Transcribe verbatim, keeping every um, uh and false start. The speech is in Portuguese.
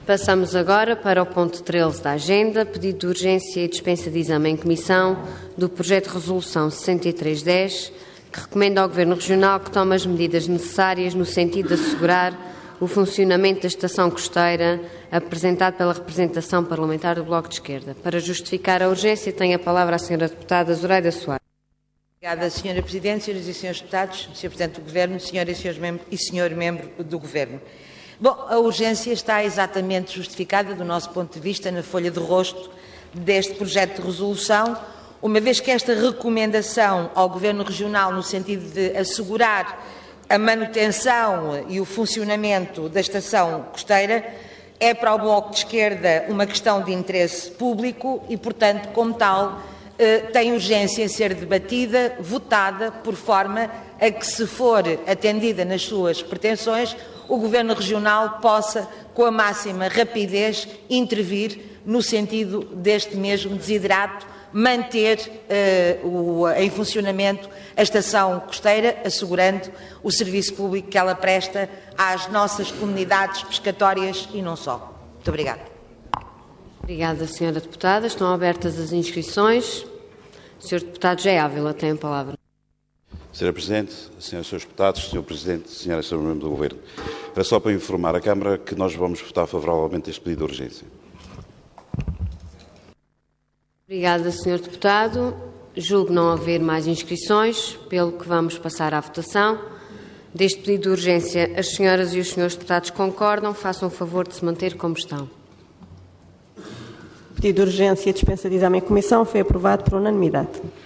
Passamos agora para o ponto treze da agenda, pedido de urgência e dispensa de exame em comissão do projeto de resolução sessenta e três dez, que recomenda ao Governo Regional que tome as medidas necessárias no sentido de assegurar o funcionamento da estação costeira, apresentado pela representação parlamentar do Bloco de Esquerda. Para justificar a urgência, tem a palavra a senhora deputada Zoraida Soares. Obrigada, senhora Presidente, senhoras e senhores deputados, senhor Presidente do Governo, senhoras e senhores membros e senhor membro do Governo. Bom, a urgência está exatamente justificada, do nosso ponto de vista, na folha de rosto deste projeto de resolução, uma vez que esta recomendação ao Governo Regional no sentido de assegurar a manutenção e o funcionamento da estação costeira é para o Bloco de Esquerda uma questão de interesse público e, portanto, como tal, tem urgência em ser debatida, votada, por forma a que, se for atendida nas suas pretensões, o Governo Regional possa, com a máxima rapidez, intervir no sentido deste mesmo desiderato, manter uh, o, em funcionamento a estação costeira, assegurando o serviço público que ela presta às nossas comunidades pescatórias e não só. Muito obrigada. Obrigada, senhora deputada. Estão abertas as inscrições. O senhor deputado José Ávila tem a palavra. senhora Presidente, senhoras e senhores deputados, senhor Presidente, senhoras e senhores membros do Governo, era só para informar a Câmara que nós vamos votar favoravelmente este pedido de urgência. Obrigada, senhor deputado. Julgo não haver mais inscrições, pelo que vamos passar à votação. Deste pedido de urgência, as senhoras e os senhores deputados concordam. Façam o favor de se manter como estão. O pedido de urgência e dispensa de exame em comissão foi aprovado por unanimidade.